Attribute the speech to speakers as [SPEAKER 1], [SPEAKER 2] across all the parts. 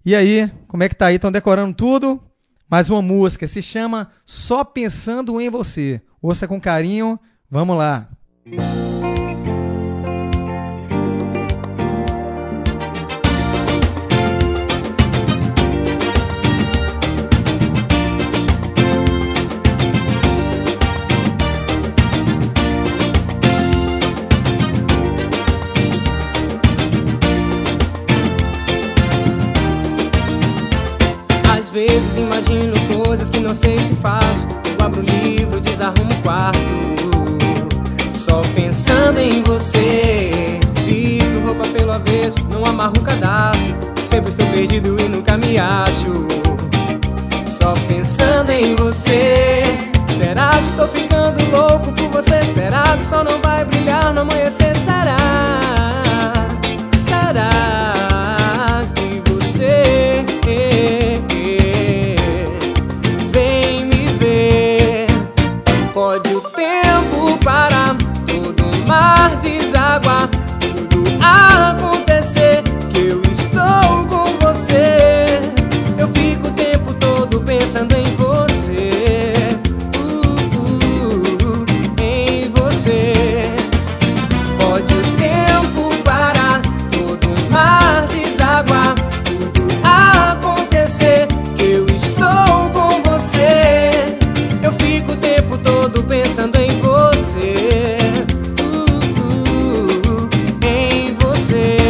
[SPEAKER 1] E aí, como é que tá aí? Estão decorando tudo? Mais uma música, se chama Só Pensando em Você. Ouça com carinho, vamos lá.
[SPEAKER 2] Às vezes imagino coisas que não sei se faço. Eu abro o livro, desarrumo o quarto, só pensando em você. Visto roupa pelo avesso, não amarro um cadastro. Sempre estou perdido e nunca me acho, só pensando em você. Será que estou ficando louco por você? Será que o sol não vai brilhar no amanhecer? Será que você vem me ver? Pode o tempo parar, todo o mar desaguar, tudo acontecer, que eu estou com você. Eu fico o tempo todo pensando em você, em você. Pode o tempo parar, todo o mar desaguar, tudo acontecer, que eu estou com você. Eu fico o tempo todo pensando em você, em você.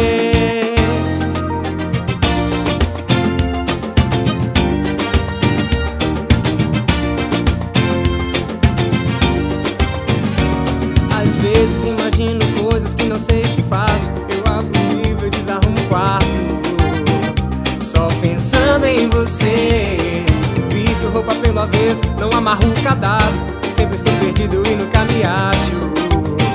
[SPEAKER 2] Às vezes imagino coisas que não sei se faço. Eu abro o livro e desarrumo o quarto, só pensando em você. Visto roupa pelo avesso, não amarro o cadastro. Sempre estou perdido e nunca me acho,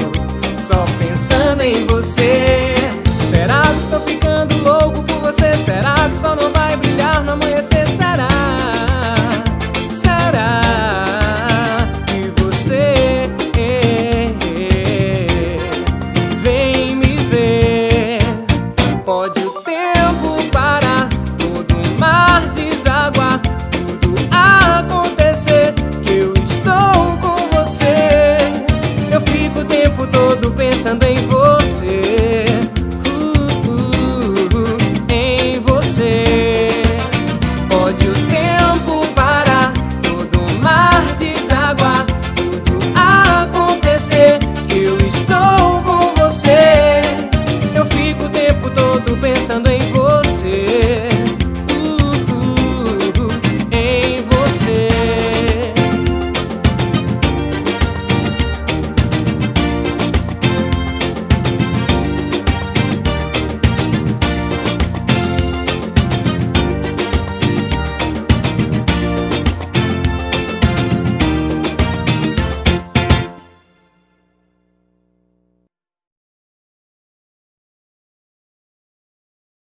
[SPEAKER 2] só pensando em você. Será que estou ficando louco por você?